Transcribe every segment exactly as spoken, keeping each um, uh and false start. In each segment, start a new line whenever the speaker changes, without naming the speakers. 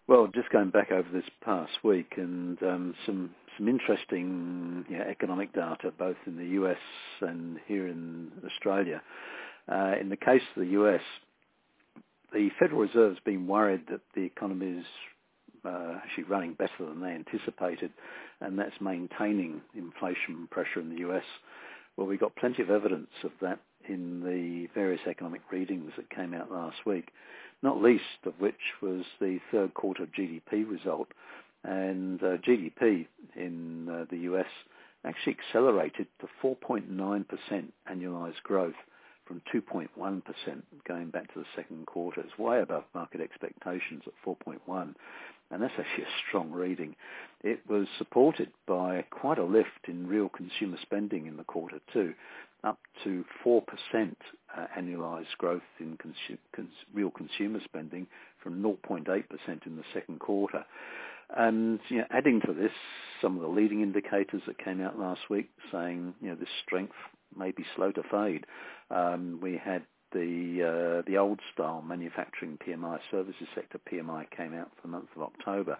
Well, just going back over this past week and um, some some interesting you know, economic data, both in the U S and here in Australia. Uh, in the case of the U S, the Federal Reserve's been worried that the economy is uh, actually running better than they anticipated, and that's maintaining inflation pressure in the U S. Well, we got plenty of evidence of that in the various economic readings that came out last week, not least of which was the third quarter G D P result. And uh, G D P in uh, the U S actually accelerated to four point nine percent annualized growth from two point one percent going back to the second quarter. It's way above market expectations at four point one, and that's actually a strong reading. It was supported by quite a lift in real consumer spending in the quarter too, up to four percent uh, annualized growth in consu- cons- real consumer spending from zero point eight percent in the second quarter. And you know, adding to this, some of the leading indicators that came out last week saying, you know, this strength may be slow to fade. Um, we had the uh, the old style manufacturing P M I, services sector P M I came out for the month of October.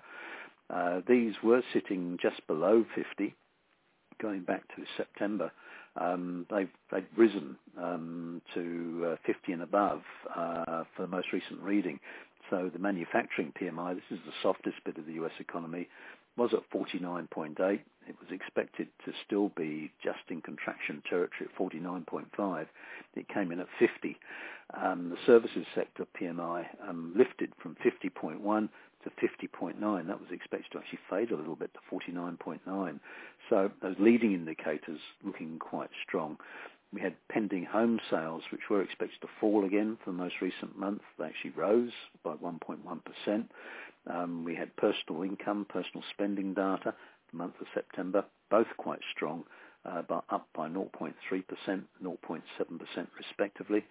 Uh, these were sitting just below fifty, going back to September. Um, they've, they've risen um, to uh, fifty and above uh, for the most recent reading. So the manufacturing P M I, this is the softest bit of the U S economy, was at forty-nine point eight. It was expected to still be just in contraction territory at forty-nine point five. It came in at fifty. Um, the services sector P M I um, lifted from fifty point one to fifty point nine. That was expected to actually fade a little bit to forty-nine point nine. So those leading indicators looking quite strong. We had pending home sales, which were expected to fall again for the most recent month. They actually rose by one point one percent. Um, we had personal income, personal spending data for the month of September, both quite strong, uh, but up by zero point three percent, zero point seven percent respectively.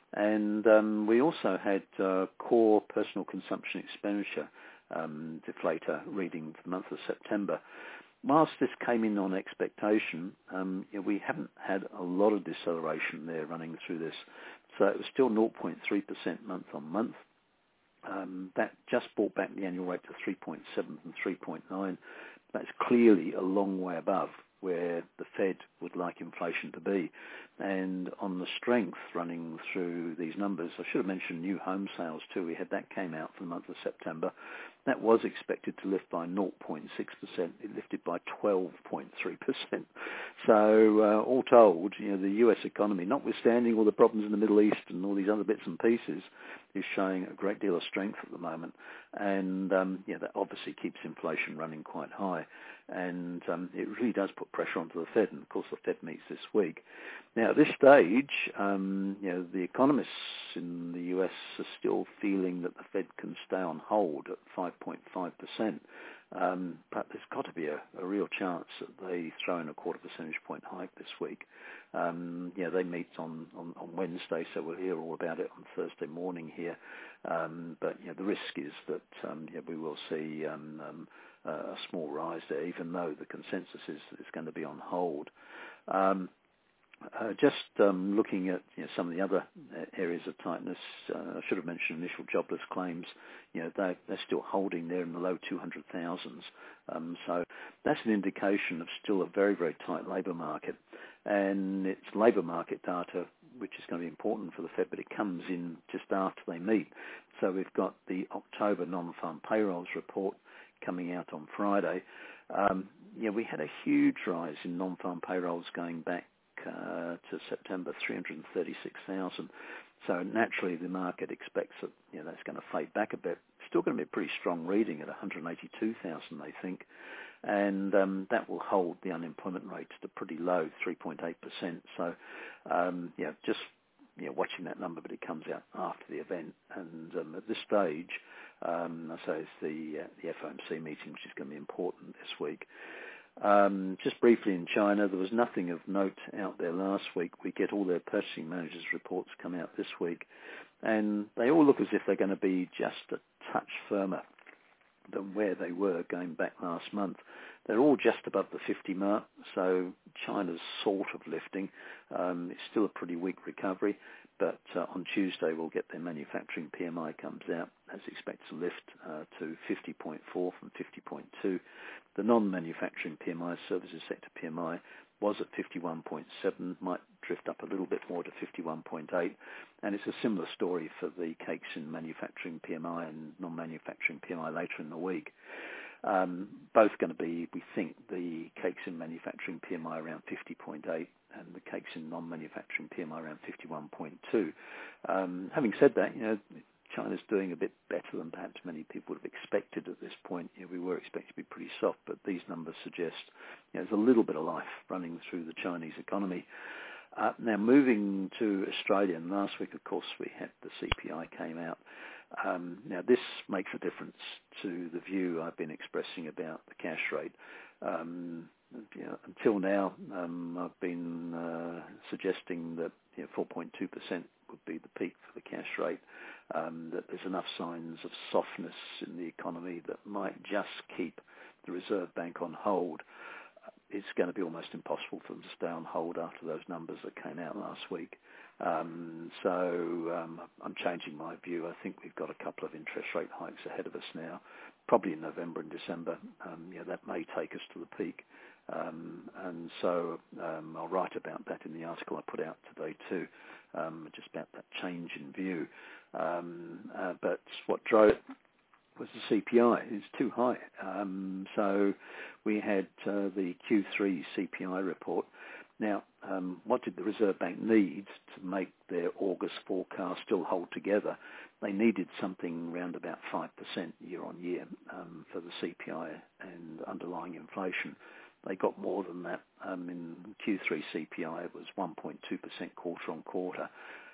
And um, we also had uh, core personal consumption expenditure um, deflator reading for the month of September. Whilst this came in on expectation, um, you know, we haven't had a lot of deceleration there running through this. So it was still zero point three percent month on month. Um, that just brought back the annual rate to three point seven from three point nine. That's clearly a long way above where the Fed would like inflation to be. And on the strength running through these numbers, I should have mentioned new home sales too. We had that came out for the month of September. That was expected to lift by zero point six percent. It lifted by twelve point three percent. So uh, all told, you know, the U S economy, notwithstanding all the problems in the Middle East and all these other bits and pieces, is showing a great deal of strength at the moment. And um, yeah, that obviously keeps inflation running quite high. And um, it really does put pressure onto the Fed. And of course, the Fed meets this week. Now, at this stage, um, you know, the economists in the U S are still feeling that the Fed can stay on hold at five point five percent. Um, but there's got to be a, a real chance that they throw in a quarter percentage point hike this week. Um, yeah, they meet on, on, on Wednesday, so we'll hear all about it on Thursday morning here. Um, but you know, the risk is that um, yeah, we will see um, um, a small rise there, even though the consensus is it's going to be on hold. Um, Uh, just um, looking at you know, some of the other areas of tightness, uh, I should have mentioned initial jobless claims. You know, they're, they're still holding there in the low two hundred thousands. Um, so that's an indication of still a very, very tight labour market. And it's labour market data which is going to be important for the Fed, but it comes in just after they meet. So we've got the October non-farm payrolls report coming out on Friday. Um, you know, we had a huge rise in non-farm payrolls going back Uh, to September, three hundred thirty-six thousand. So naturally, the market expects that you know that's going to fade back a bit. Still going to be a pretty strong reading at one hundred eighty-two thousand, they think, and um, that will hold the unemployment rate to pretty low, three point eight percent. So, um, yeah, just you know, watching that number, but it comes out after the event. And um, at this stage, um, I say it's the uh, the F O M C meeting, which is going to be important this week. Um, just briefly in China, there was nothing of note out there last week. We get all their purchasing managers' reports come out this week, and they all look as if they're going to be just a touch firmer than where they were going back last month. They're all just above the fifty mark, so China's sort of lifting. Um, it's still a pretty weak recovery, but uh, on Tuesday we'll get their manufacturing P M I comes out as expected to lift uh, to fifty point four from fifty point two. The non-manufacturing P M I, services sector P M I, was at fifty-one point seven, might drift up a little bit more to fifty-one point eight, and it's a similar story for the cakes in manufacturing P M I and non-manufacturing P M I later in the week. Um, both going to be, we think, the cakes in manufacturing P M I around fifty point eight and the cakes in non-manufacturing P M I around fifty-one point two. Um, having said that, you know, China's doing a bit better than perhaps many people would have expected at this point. You know, we were expecting to be pretty soft, but these numbers suggest you know, there's a little bit of life running through the Chinese economy. Uh, now, moving to Australia, and last week, of course, we had the C P I came out. Um, now, this makes a difference to the view I've been expressing about the cash rate. Um, you know, until now, um, I've been uh, suggesting that you know, four point two percent would be the peak for the cash rate, um, that there's enough signs of softness in the economy that might just keep the Reserve Bank on hold. It's going to be almost impossible for them to stay on hold after those numbers that came out last week. Um, so um, I'm changing my view. I think we've got a couple of interest rate hikes ahead of us now, probably in November and December. Um, yeah, that may take us to the peak. Um, and so um, I'll write about that in the article I put out today too, um, just about that change in view. Um, uh, but what drove it was the C P I. It's too high. Um, so we had uh, the Q three C P I report. Now, um, what did the Reserve Bank need to make their August forecast still hold together? They needed something around about five percent year on year um, for the C P I and underlying inflation. They got more than that. Um, in Q three C P I, it was one point two percent quarter on quarter.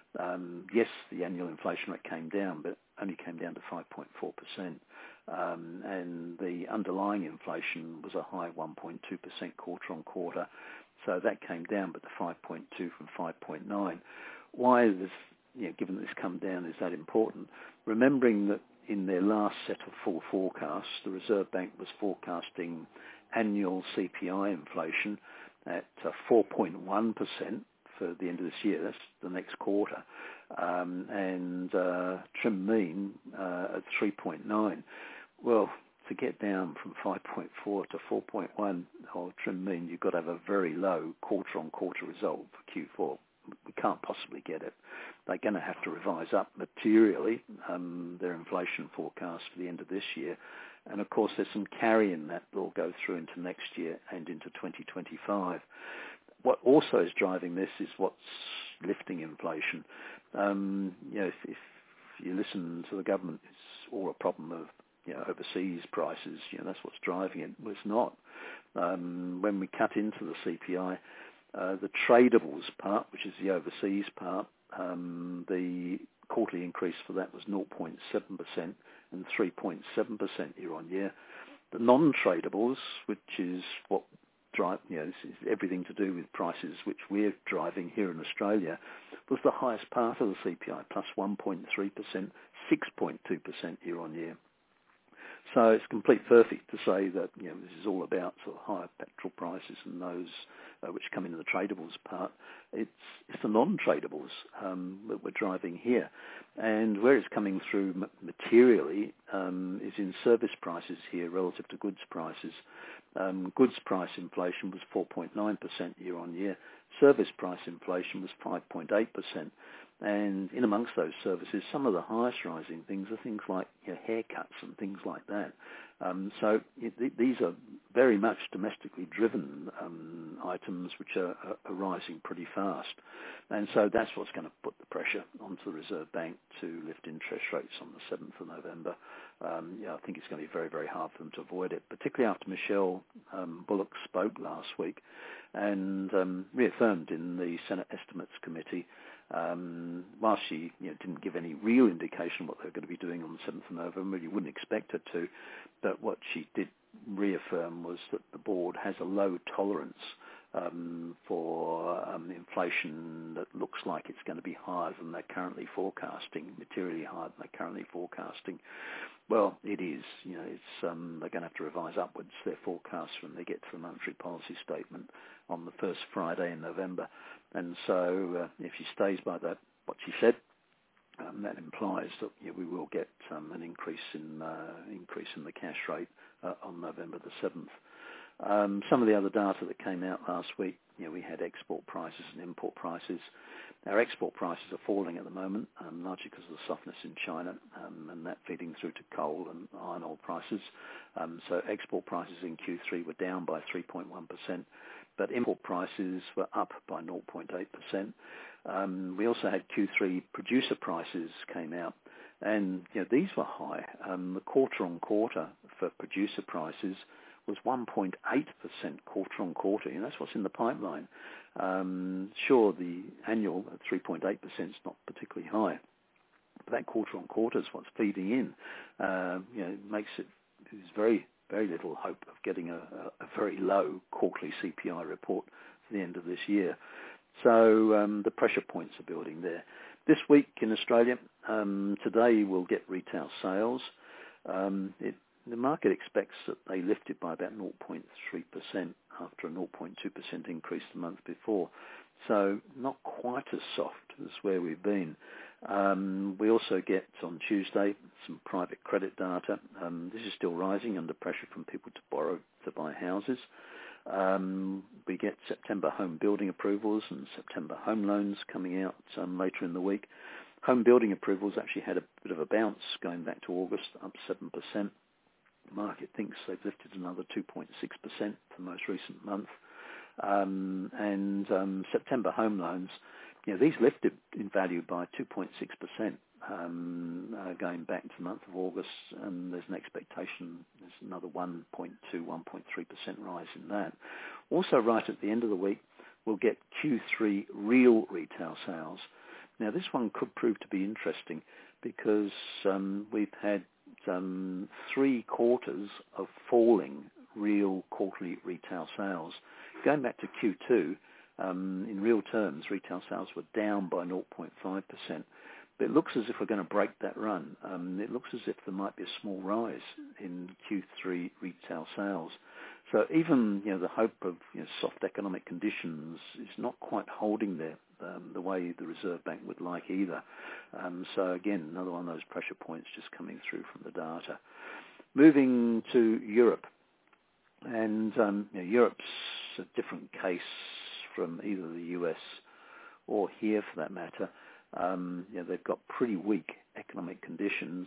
Um, yes, the annual inflation rate came down, but only came down to five point four percent. Um, and the underlying inflation was a high one point two percent quarter on quarter. So that came down, but to five point two from five point nine. Why is this, you know, given that it's come down, is that important? Remembering that in their last set of full forecasts, the Reserve Bank was forecasting annual C P I inflation at uh, four point one percent for the end of this year. That's the next quarter. Um, and uh, trim mean uh, at three point nine. Well, to get down from five point four to four point one, or trim mean, you've got to have a very low quarter-on-quarter result for Q four. We can't possibly get it. They're going to have to revise up materially um, their inflation forecast for the end of this year. And, of course, there's some carry in that that will go through into next year and into twenty twenty-five. What also is driving this is what's lifting inflation. Um, you know, if, if you listen to the government, it's all a problem of you know, overseas prices. You know, that's what's driving it. Well, it's not. Um, when we cut into the C P I, uh, the tradables part, which is the overseas part, um, the quarterly increase for that was zero point seven percent and three point seven percent year on year. The non-tradables, which is what drive, you know, this is everything to do with prices which we're driving here in Australia, was the highest part of the C P I, plus one point three percent, six point two percent year on year. So it's complete perfect to say that you know this is all about sort of higher petrol prices and those uh, which come into the tradables part. It's it's the non-tradables um, that we're driving here, and where it's coming through materially um, is in service prices here relative to goods prices. Um, goods price inflation was four point nine percent year on year. Service price inflation was five point eight percent. And in amongst those services, some of the highest rising things are things like you know, haircuts and things like that. Um, so it, these are very much domestically driven um, items which are, are, are rising pretty fast. And so that's what's going to put the pressure onto the Reserve Bank to lift interest rates on the seventh of November. Um, yeah, I think it's going to be very, very hard for them to avoid it, particularly after Michelle um, Bullock spoke last week and um, reaffirmed in the Senate Estimates Committee. Um, while she you know, didn't give any real indication what they were going to be doing on the seventh of November, you wouldn't expect her to, but what she did reaffirm was that the board has a low tolerance um, for um, inflation that looks like it's going to be higher than they're currently forecasting, materially higher than they're currently forecasting. Well, it is. You know, it's um, they're going to have to revise upwards their forecasts when they get to the monetary policy statement on the first Friday in November. And so, uh, if she stays by that, what she said, um, that implies that yeah, we will get um, an increase in uh, increase in the cash rate uh, on November the seventh. Um, some of the other data that came out last week, you know, we had export prices and import prices. Our export prices are falling at the moment, um, largely because of the softness in China, um, and that feeding through to coal and iron ore prices. Um, so export prices in Q three were down by three point one percent, but import prices were up by zero point eight percent. Um, we also had Q three producer prices came out, and you know, these were high. Um, the quarter on quarter for producer prices was one point eight percent quarter on quarter, and that's what's in the pipeline. Um, sure, the annual at three point eight percent is not particularly high, but that quarter on quarter is what's feeding in. Uh, you know, it makes it there's very very little hope of getting a, a very low quarterly C P I report for the end of this year. So um, the pressure points are building there. This week in Australia, um, today we'll get retail sales. Um, it The market expects that they lifted by about zero point three percent after a zero point two percent increase the month before. So not quite as soft as where we've been. Um, we also get on Tuesday some private credit data. Um, this is still rising under pressure from people to borrow to buy houses. Um, we get September home building approvals and September home loans coming out um, later in the week. Home building approvals actually had a bit of a bounce going back to August, up seven percent. The market thinks they've lifted another two point six percent for the most recent month. Um, and um, September home loans, you know, these lifted in value by two point six percent um, uh, going back to the month of August, and there's an expectation there's another one point two, one point three percent rise in that. Also right at the end of the week, we'll get Q three real retail sales. Now this one could prove to be interesting because um, we've had um, three quarters of falling real quarterly retail sales. Going back to Q two, um, in real terms, retail sales were down by zero point five percent. But it looks as if we're going to break that run. Um, it looks as if there might be a small rise in Q three retail sales. So even you know the hope of you know, soft economic conditions is not quite holding there um, the way the Reserve Bank would like either. Um, so again, another one of those pressure points just coming through from the data. Moving to Europe, and um, you know, Europe's a different case from either the U S or here for that matter. Um, you know, they've got pretty weak economic conditions,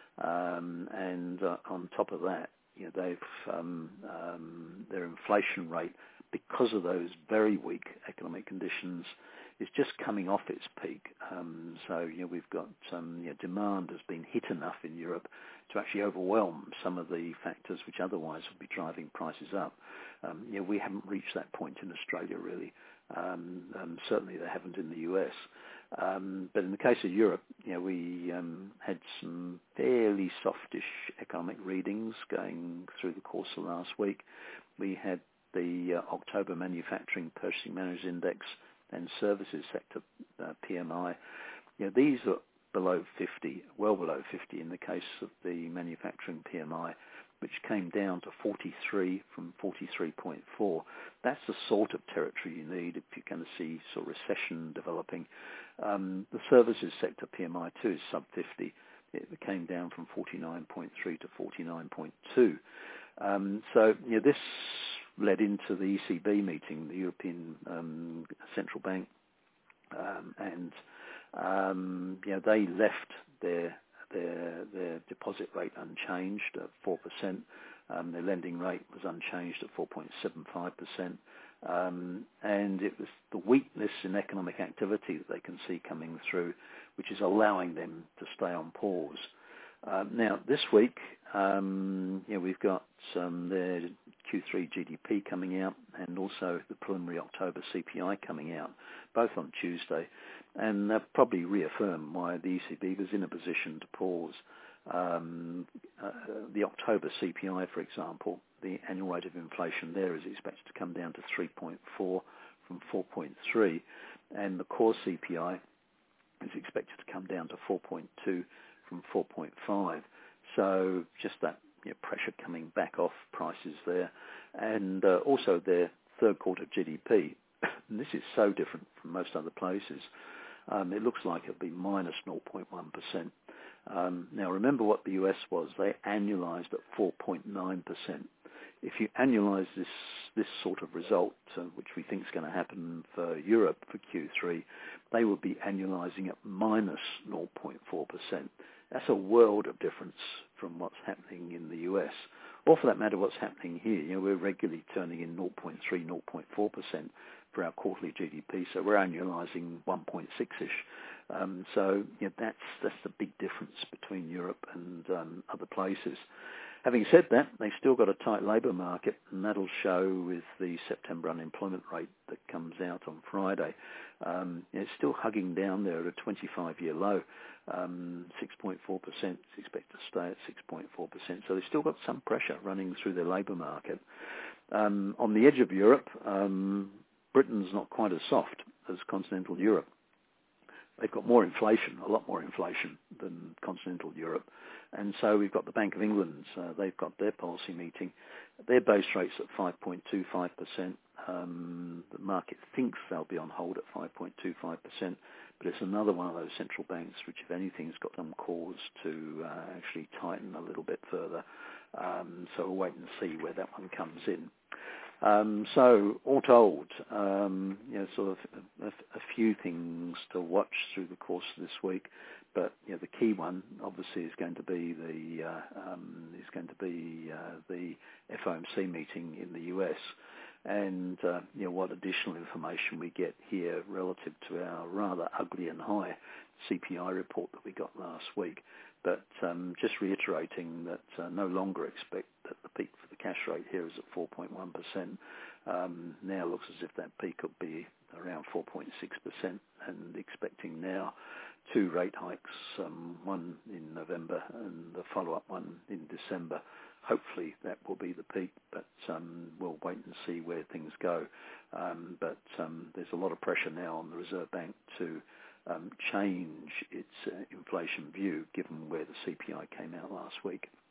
um, and uh, on top of that, you know, they've um, um, their inflation rate, because of those very weak economic conditions, is just coming off its peak. Um, so you know, we've got um, you know, demand has been hit enough in Europe to actually overwhelm some of the factors which otherwise would be driving prices up. Um, you know, we haven't reached that point in Australia really. Um, um, certainly they haven't in the U S. Um, but in the case of Europe, you know, we um, had some fairly softish economic readings going through the course of last week. We had the uh, October Manufacturing Purchasing Managers Index and Services Sector uh, P M I. You know, these are below fifty, well below fifty in the case of the manufacturing P M I, which came down to forty-three from forty-three point four. That's the sort of territory you need if you're going to see sort of recession developing. Um, the services sector P M I too is sub fifty. It came down from forty-nine point three to forty-nine point two. Um, so you know, this led into the E C B meeting, the European um, Central Bank, um, and um, you know, they left their their their deposit rate unchanged at four percent. Um, their lending rate was unchanged at four point seven five percent. Um, and it was the weakness in economic activity that they can see coming through, which is allowing them to stay on pause. Uh, now, this week, um, you know, we've got um, their Q three G D P coming out and also the preliminary October C P I coming out, both on Tuesday, and they'll probably reaffirm why the E C B was in a position to pause. Um, uh, the October C P I, for example, the annual rate of inflation there is expected to come down to three point four from four point three, and the core C P I is expected to come down to four point two from four point five. So just that, you know, pressure coming back off prices there, and uh, also their third quarter G D P. And this is so different from most other places. Um, it looks like it'll be minus zero point one percent. Um, now, remember what the U S was. They annualized at four point nine percent. If you annualize this this sort of result, uh, which we think is going to happen for Europe for Q three, they will be annualizing at minus zero point four percent. That's a world of difference from what's happening in the U S. Or for that matter, what's happening here. You know, we're regularly turning in zero point three, zero point four percent for our quarterly G D P, so we're annualizing one point six-ish. Um, so you know, that's that's the big difference between Europe and um, other places. Having said that, they've still got a tight labour market, and that'll show with the September unemployment rate that comes out on Friday. Um, it's still hugging down there at a twenty-five-year low, um, six point four percent. It's expected to stay at six point four percent. So they've still got some pressure running through their labour market. Um, on the edge of Europe, um, Britain's not quite as soft as continental Europe. They've got more inflation, a lot more inflation than continental Europe. And so we've got the Bank of England. Uh, they've got their policy meeting. Their base rate's at five point two five percent. Um, the market thinks they'll be on hold at five point two five percent. But it's another one of those central banks which, if anything, has got some cause to uh, actually tighten a little bit further. Um, so we'll wait and see where that one comes in. Um, so, all told, um, you know, sort of a, a few things to watch through the course of this week, but you know, the key one obviously is going to be the uh, um, is going to be uh, the F O M C meeting in the U S, and uh, you know, what additional information we get here relative to our rather ugly and high C P I report that we got last week. But um, just reiterating that uh, no longer expect that the peak for the cash rate here is at four point one percent. Um, now looks as if that peak could be around four point six percent, and expecting now two rate hikes, um, one in November and the follow-up one in December. Hopefully that will be the peak, but um, we'll wait and see where things go. Um, but um, there's a lot of pressure now on the Reserve Bank to Um, change its uh, inflation view, given where the C P I came out last week.